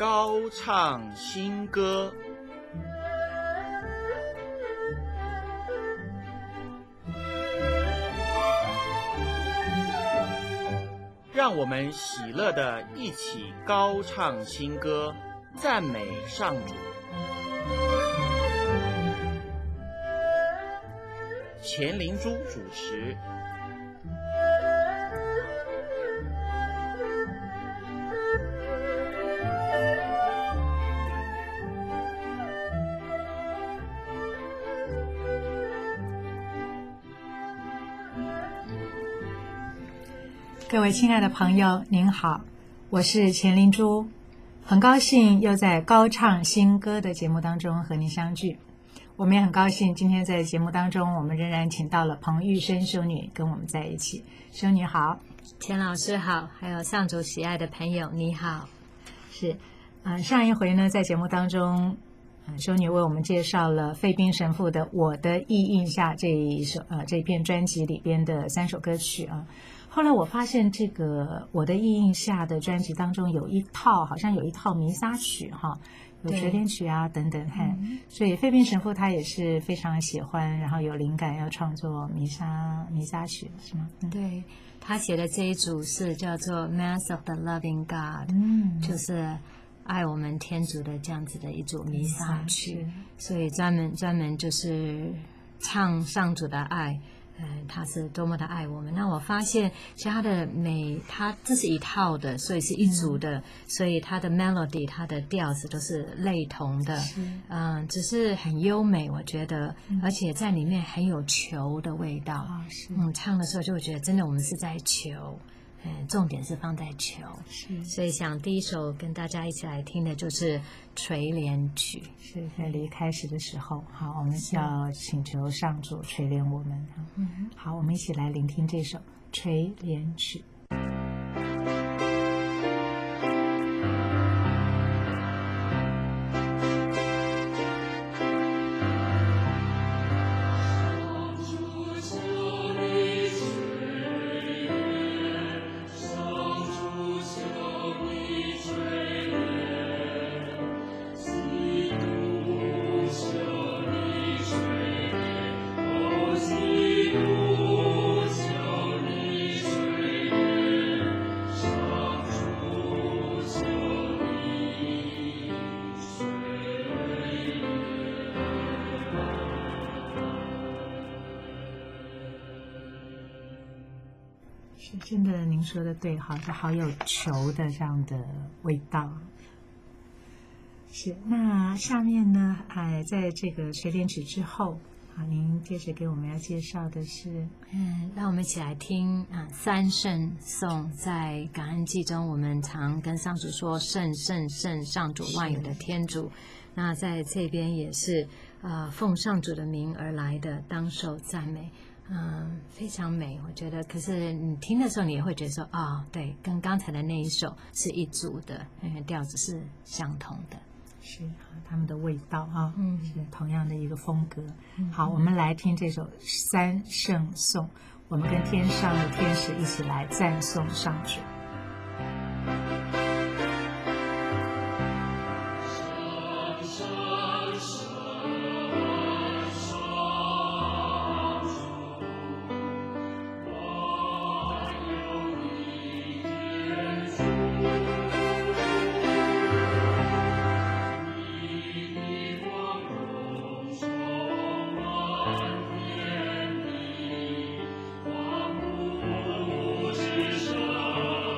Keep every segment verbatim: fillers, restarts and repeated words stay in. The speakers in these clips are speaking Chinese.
高唱新歌。让我们喜乐地一起高唱新歌，赞美上主。钱灵珠主持。 各位亲爱的朋友您好，我是钱灵珠，很高兴又在高唱新歌的节目当中和您相聚。我们也很高兴今天在节目当中我们仍然请到了彭玉生修女跟我们在一起。修女好。 钱老师好，还有上主喜爱的朋友你好。 是、呃、上一回呢在节目当中、呃、修女为我们介绍了费宾神父的《我的意印下》这一首呃这篇专辑里边的三首歌曲啊。后来我发现这个我的意印下的专辑当中有一套好像有一套弥撒曲哈，有垂帘曲啊等等、嗯、所以费宾神父他也是非常喜欢，然后有灵感要创作弥撒弥撒曲是吗、嗯、 对，他写的这一组是叫做 Mass of the Loving God、 嗯、 就是爱我们天主的这样子的一组弥撒曲，所以专门专门就是唱上主的爱，嗯，他是多么的爱我们。那我发现其实他的每他这是一套的，所以是一组的、嗯、所以他的 melody 他的调子都是类同的，嗯，只是很优美我觉得、嗯、而且在里面很有求的味道、哦、是嗯，唱的时候就会觉得真的我们是在求，嗯，重点是放在求，是，所以想第一首跟大家一起来听的就是垂帘曲， 是在离开时的时候，好，我们要请求上主垂怜我们。嗯，好，我们一起来聆听这首垂帘曲。是真的，您说的对，好像好有球的这样的味道。是，那下面呢，哎，在这个垂帘曲之后，好，您接着给我们要介绍的是， 嗯，让我们一起来听啊，三圣颂。在感恩祭中，我们常跟上主说圣圣圣，上主万有的天主。那在这边也是呃，奉上主的名而来的，当受赞美。嗯，非常美，我觉得。可是你听的时候，你也会觉得说，啊、哦，对，跟刚才的那一首是一组的，因为调子是相同的， 是他们的味道啊， 嗯， 是同样的一个风格。 嗯、 好，我们来听这首三圣颂，我们跟天上的天使一起来赞颂上主。 至上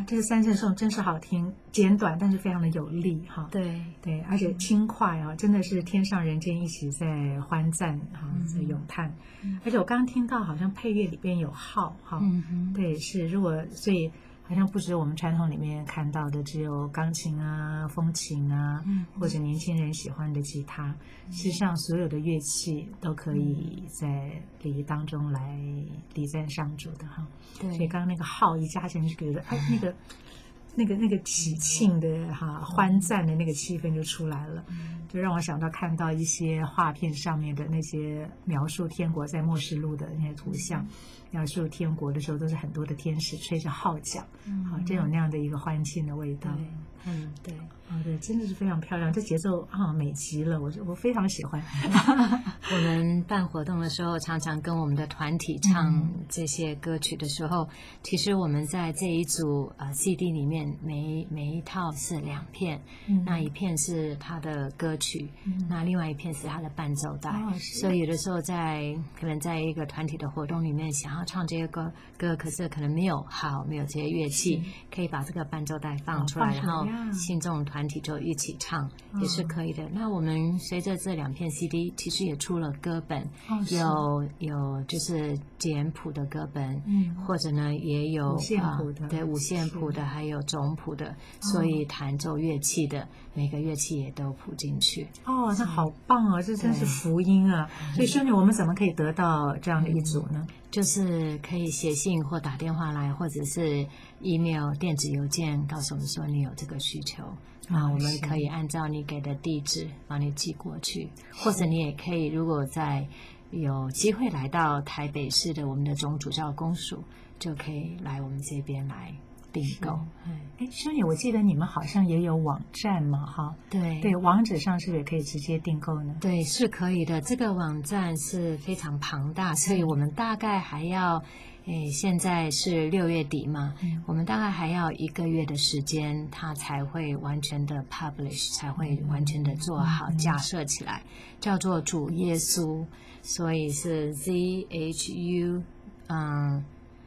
哇，这个三圣颂真是好听，简短但是非常的有力哈。 对对，而且轻快啊，真的是天上人间一起在欢赞哈，在咏叹。嗯、而且我刚刚听到好像配乐里边有号哈，嗯、对，是如果所以。好像不止我们传统里面看到的只有钢琴啊、风琴啊，嗯、或者年轻人喜欢的吉他，嗯、事实上所有的乐器都可以在礼仪当中来礼赞上主的哈。所以刚刚那个号一加起来就觉得，哎，那个。那个那个喜庆的哈欢赞的那个气氛就出来了，就让我想到看到一些画片上面的那些描述天国在末世录的那些图像，描述天国的时候都是很多的天使吹着号角，好，真有那样的一个欢庆的味道。 嗯，对， 啊，对，真的是非常漂亮，这节奏啊美极了，我我非常喜欢。 我们办活动的时候，常常跟我们的团体唱这些歌曲的时候，嗯、其实我们在这一组呃 C D 里面，每每一套是两片，嗯、那一片是他的歌曲，嗯、那另外一片是他的伴奏带，哦、所以有的时候在可能在一个团体的活动里面，想要唱这些歌歌，可是可能没有好没有这些乐器，可以把这个伴奏带放出来，哦、然后。信众团体就一起唱，嗯、也是可以的。那我们随着这两片 C D， 其实也出了歌本，哦、有有就是简谱的歌本，嗯、或者呢也有五线谱的， 呃、对五线谱的，还有总谱的，所以弹奏乐器的、哦、每个乐器也都谱进去。 哦，那好棒哦，这真是福音啊！所以兄弟，我们怎么可以得到这样的一组呢？ 嗯、就是可以写信或打电话来，或者是 email 电子邮件告诉我们说你有这个需求，那我们可以按照你给的地址帮你寄过去，或者你也可以如果在有机会来到台北市的我们的总主教公署，就可以来我们这边来订购。 哎，兄弟，我记得你们好像也有网站嘛，哈？ 对对，网址上是不是也可以直接订购呢？ 对，是可以的。这个网站是非常庞大，所以我们大概还要。诶，现在是六月底嘛，嗯、我们大概还要一个月的时间，它才会完全的 publish， 才会完全的做好、嗯、架设起来，叫做主耶稣，所以是 Z H U 嗯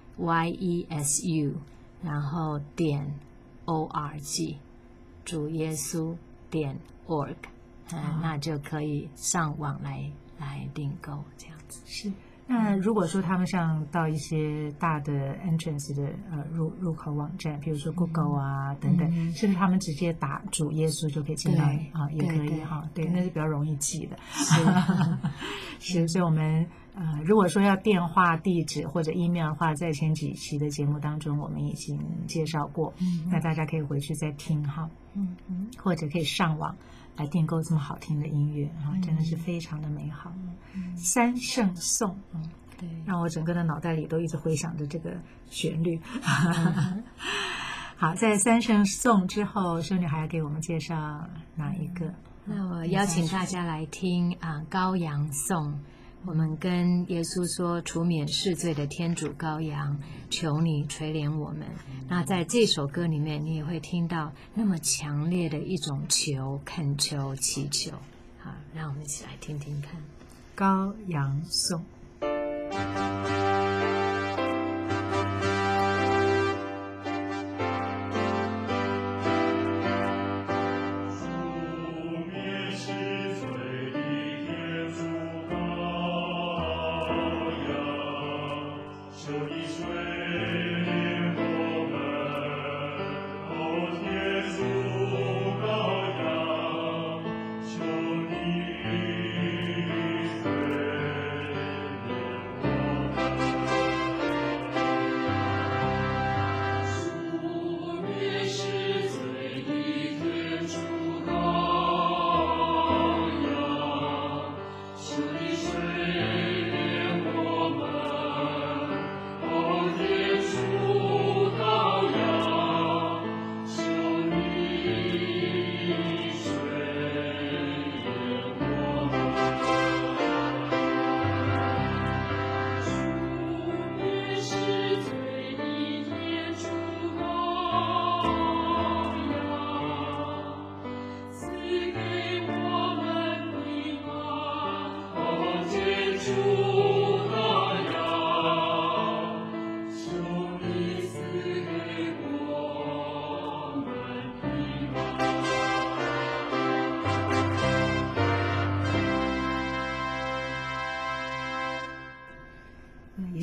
Y E S U， 然后点 O R G， 主耶稣点 org， 嗯，哦、那就可以上网来来订购这样子。 是。那如果说他们像到一些大的 entrance 的呃入入口网站，比如说 Google 啊、嗯、等等，嗯、甚至他们直接打主耶稣就可以进到啊，也可以哈，对，那是比较容易记的。是，是，所以我们呃如果说要电话地址或者 email 的话，在前几期的节目当中我们已经介绍过，嗯、那大家可以回去再听哈，嗯嗯，或者可以上网来订购这么好听的音乐啊，真的是非常的美好。嗯、三圣颂，嗯，对，让我整个的脑袋里都一直回想着这个旋律。嗯、好，在三圣颂之后，修女还要给我们介绍哪一个？ 那我邀请大家来听啊，《羔羊颂》。我们跟耶稣说，除免世罪的天主羔羊，求你垂怜我们。那在这首歌里面，你也会听到那么强烈的一种求、恳求、祈求。好，让我们一起来听听看 《羔羊颂》。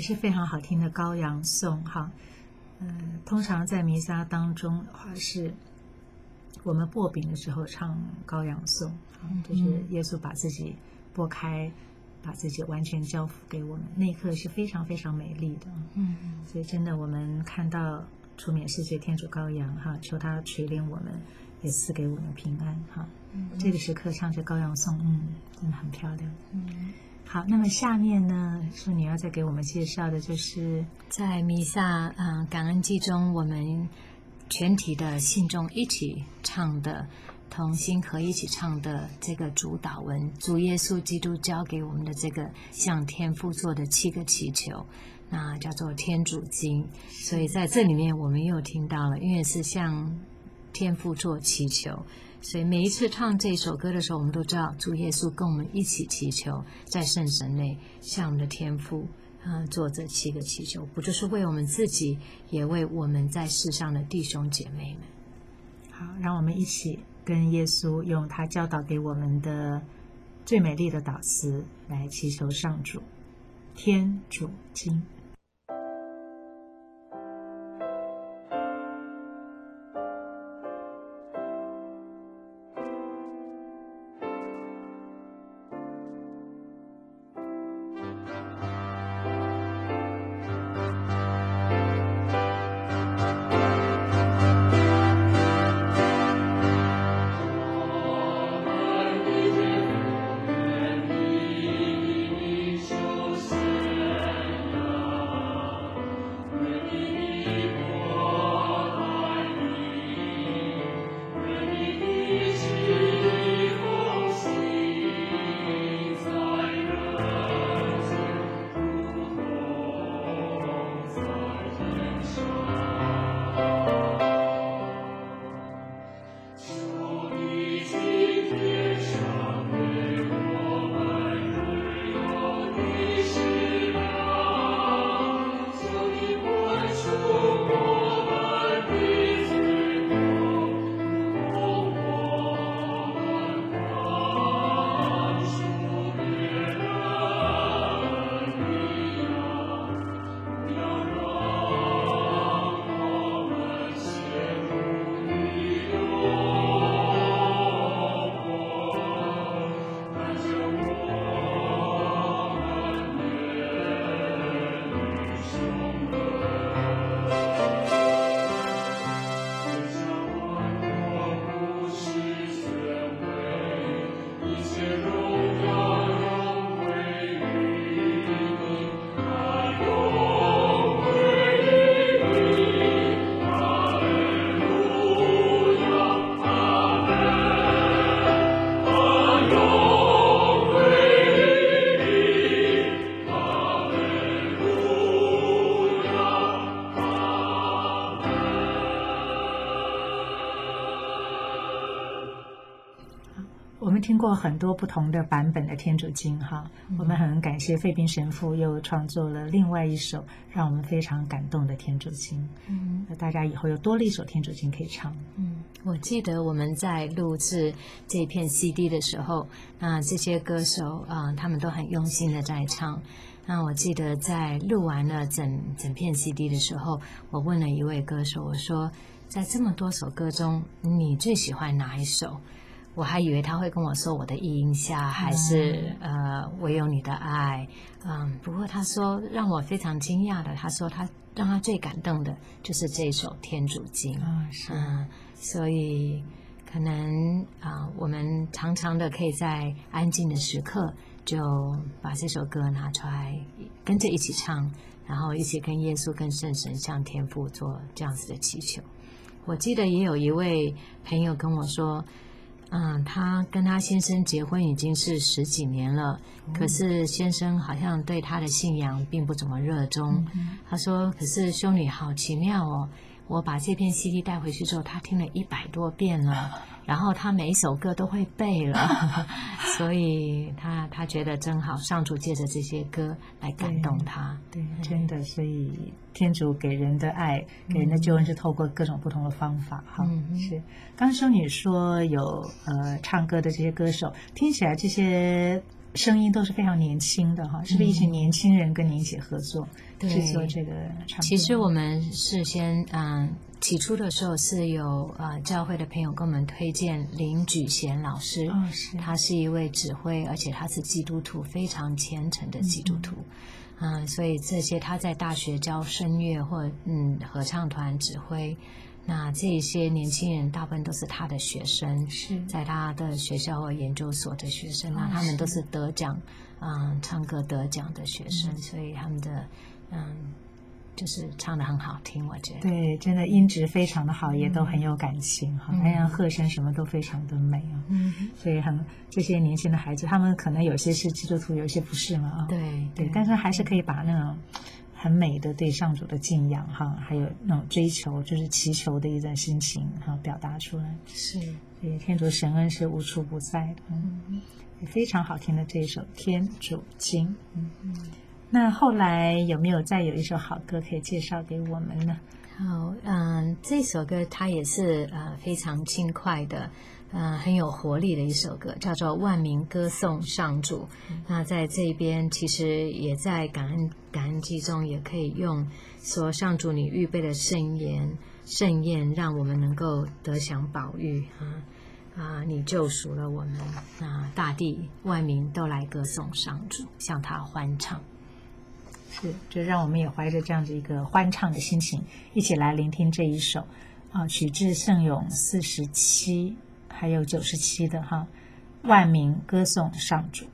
是非常好听的羔羊颂哈。嗯、呃，通常在弥撒当中的话，是我们擘饼的时候唱羔羊颂，嗯、就是耶稣把自己擘开，把自己完全交付给我们，那一刻是非常非常美丽的。 嗯， 所以真的我们看到除免世界天主羔羊哈，求他垂怜我们，也赐给我们平安哈。嗯，这个时刻唱着羔羊颂，嗯，真的很漂亮。 嗯。 好，那么下面呢，说你要再给我们介绍的就是在弥撒嗯、呃、感恩祭中，我们全体的信众一起唱的同心合一起唱的这个主祷文，主耶稣基督教给我们的这个向天父做的七个祈求，那叫做天主经。所以在这里面我们又听到了，因为是向天父做祈求，所以每一次唱这首歌的时候，我们都知道主耶稣跟我们一起祈求，在圣神内向我们的天父呃做这七个祈求，不就是为我们自己，也为我们在世上的弟兄姐妹们。 好，让我们一起跟耶稣用他教导给我们的最美丽的祷词来祈求上主。天主经。听过很多不同的版本的天主经哈，嗯、我们很感谢费宾神父又创作了另外一首让我们非常感动的天主经。嗯，那大家以后又多了一首天主经可以唱。 嗯，我记得我们在录制这片 C D 的时候，那这些歌手啊、呃，他们都很用心的在唱。那我记得在录完了整整片 C D 的时候，我问了一位歌手，我说，在这么多首歌中，你最喜欢哪一首？我还以为他会跟我说我的意音下，还是、嗯、呃唯有你的爱，嗯，不过他说让我非常惊讶的，他说他让他最感动的就是这首天主经， 嗯，是， 嗯，所以可能啊、呃，我们常常的可以在安静的时刻就把这首歌拿出来，跟着一起唱，然后一起跟耶稣、跟圣神向天父做这样子的祈求。我记得也有一位朋友跟我说。嗯，他跟他先生结婚已经是十几年了，嗯、可是先生好像对他的信仰并不怎么热衷。嗯、他说：“可是修女好奇妙哦，我把这片 C D 带回去之后，他听了一百多遍了，然后他每一首歌都会背了，所以他他觉得真好，上主借着这些歌来感动他。 对，对真的，所以天主给人的爱，给人的救恩是透过各种不同的方法。哈、嗯，是。刚刚修女说有呃唱歌的这些歌手，听起来这些声音都是非常年轻的哈，是不是一群年轻人跟您一起合作制作这个唱片？ 其实我们事先嗯。起初的时候是有呃教会的朋友跟我们推荐林举贤老师， 哦，是他是一位指挥，而且他是基督徒，非常虔诚的基督徒，嗯、呃，所以这些他在大学教声乐或嗯合唱团指挥，那这些年轻人大部分都是他的学生， 是在他的学校或研究所的学生，那、哦、他们都是得奖，嗯、呃，唱歌得奖的学生，嗯、所以他们的嗯。就是唱得很好听，我觉得对，真的音质非常的好，嗯、也都很有感情哈，那样和声什么都非常的美啊。嗯，所以很这些年轻的孩子，他们可能有些是基督徒，有些不是嘛啊。 对对, 对，但是还是可以把那种很美的对上主的敬仰哈，还有那种追求，就是祈求的一种心情哈，表达出来。 是， 所以天主神恩是无处不在的。嗯，非常好听的这一首《天主经》。嗯嗯。那后来有没有再有一首好歌可以介绍给我们呢？ 好，嗯，这首歌它也是呃非常轻快的，呃很有活力的一首歌，叫做《万民歌颂上主》。嗯、那在这边其实也在感恩感恩祭中也可以用说上主你预备的圣言盛宴，让我们能够得享宝玉啊啊！你救赎了我们，那大地万民都来歌颂上主，向他欢唱。 是，就让我们也怀着这样子一个欢唱的心情，一起来聆听这一首啊，曲至圣咏四十七，还有九十七的哈，万民歌颂上主。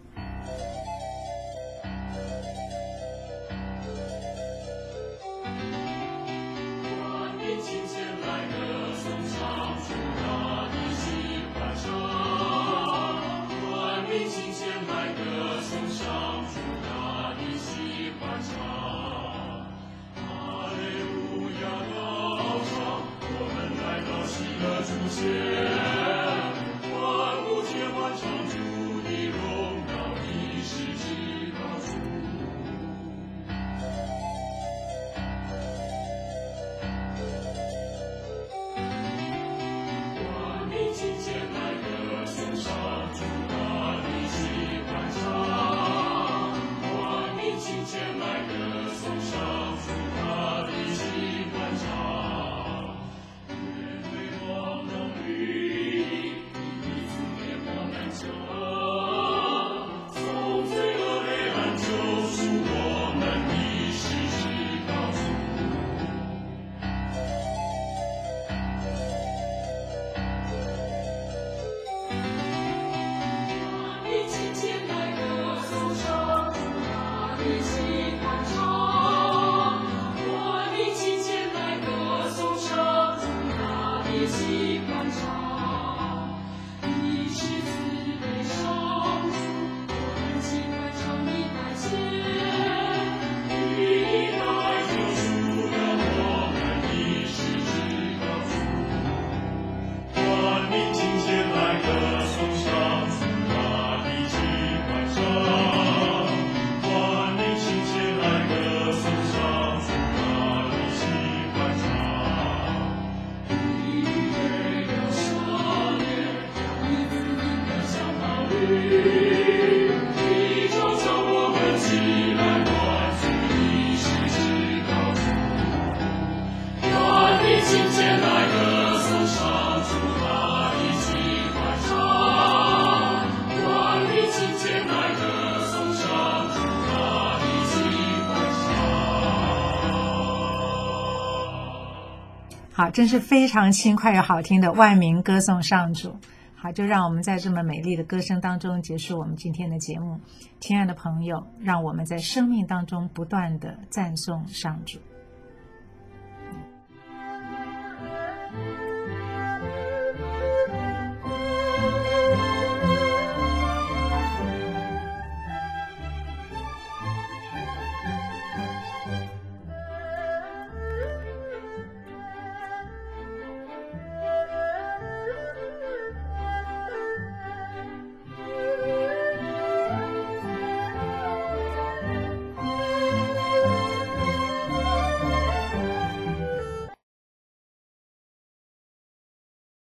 好，真是非常轻快又好听的万民歌颂上主。好，就让我们在这么美丽的歌声当中结束我们今天的节目。亲爱的朋友，让我们在生命当中不断的赞颂上主。